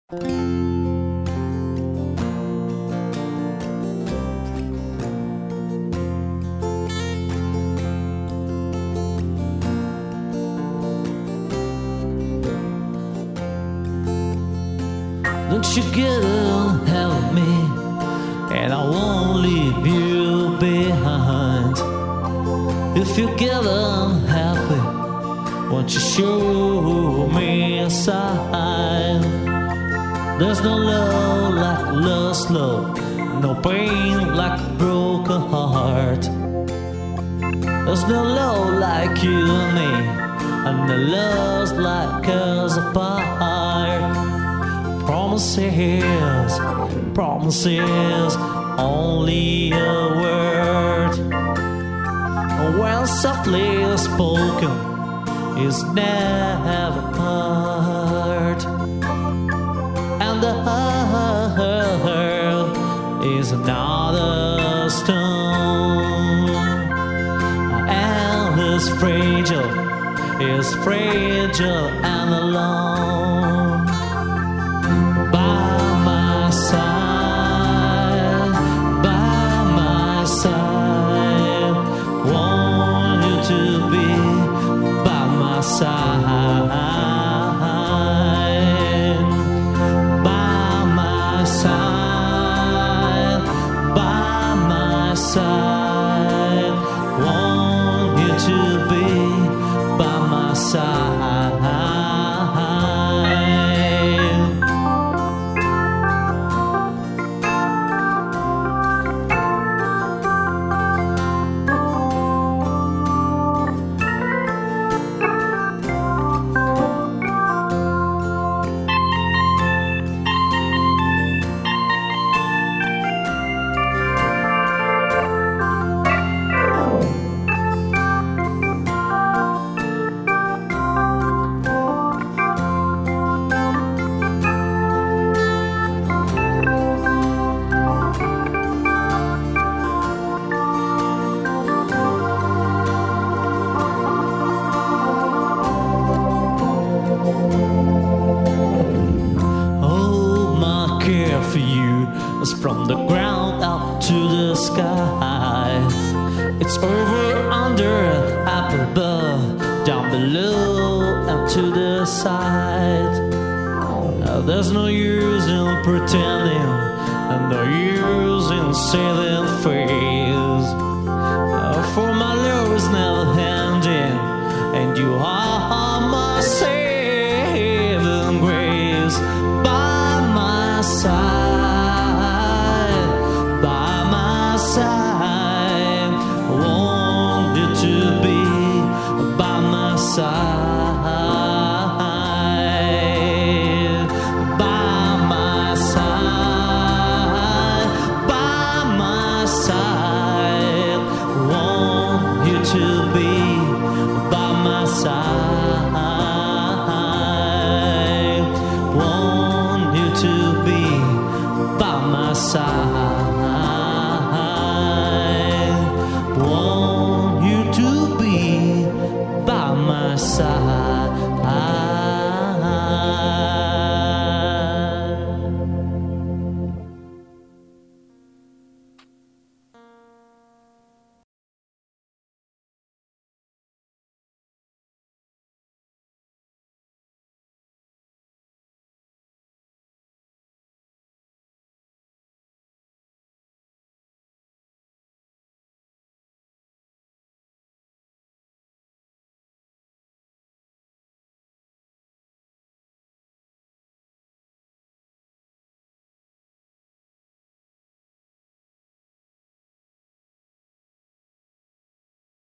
Don't you get help me, and I won't leave you behind. If you get unhappy, won't you show me a sign? There's no love like lost love, no pain like a broken heart. There's no love like you and me, and no love like us apart. Promises, promises, only a word. When softly spoken is never heard, and the heart is another stone, and is fragile and alone. By my side, want you to be by my side. By my side, want you to be by my side. For you is from the ground up to the sky. It's over, under, up above, down below and to the side. There's no use in pretending, and no use in saving face. For my love is never ending, and you are